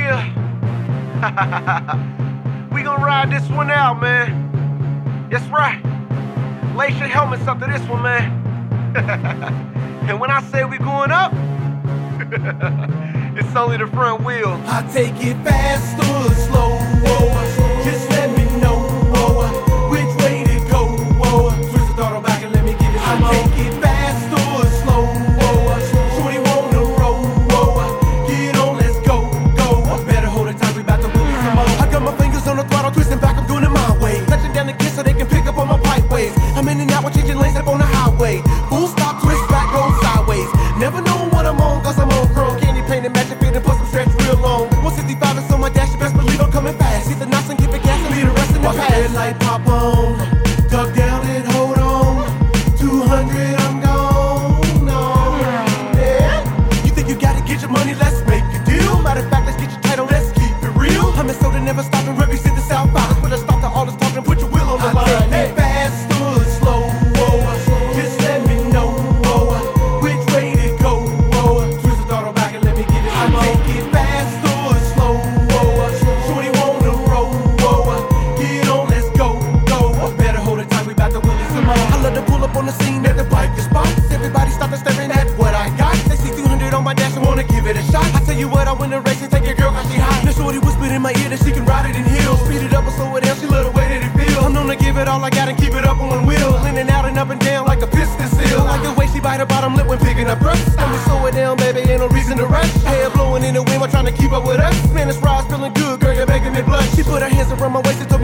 Yeah. We gonna ride this one out, man. That's right. Lace your helmets up to this one, man. And when I say we going up, it's only the front wheels. I take it fast or slow, just let me know which way to go. Twist the throttle back and let me give it some more. I take it fast or slow, shorty wanna roll. Get on, let's go. Better hold it tight, we bout to wheel it some more. I got my fingers on the throttle, twisting back, I'm doing it my way. Touching down the gear so they can pick up on my pipe ways. I'm in and out, we're changing lanes up on the highway. Full stop, twist back, go sideways. Never know what I'm on, cause I'm on chrome. Candy paint and match it, fit and plus some stretch real long. 165 is on my dash, you best believe I'm coming fast. Hit the knots and give it gas and leave the rest in the past. Red light pop on, duck down and hold on. 200, I'm gone. Yeah. You think you gotta get your money, let's make a deal. Matter of fact, let's get your title, let's keep it real. I'm in soda, never stopping, represent the South Side. Let's put a stop to all this talking, put your wheel on the line. Hey, fast or slow, just let me know which way to go. Twist the throttle back and let me get it. I take it fast or slow, shorty wanna roll. Get on, let's go. Better hold it tight, we bout to wheel it some more. I love to pull up on the scene at the biker spots. Everybody stop and staring at what I got. They see 200 on my dash and wanna give it a shot. I tell you what, I win the race and take your girl cause she hot. Now shorty whispered in my ear that she can ride it in hills. Speed it up or slow it down, she love the way that it feels. I'm known to give it all I got and keep it up on one wheel. In and out and up and down like a piston seal. Like the way she bite her bottom lip when picking up brush. Let me slow it down, baby, ain't no reason to rush. Hair blowing in the wind while trying to keep up with us. Man, this ride's feeling good, girl, you're making me blush. She put her hands around my waist and told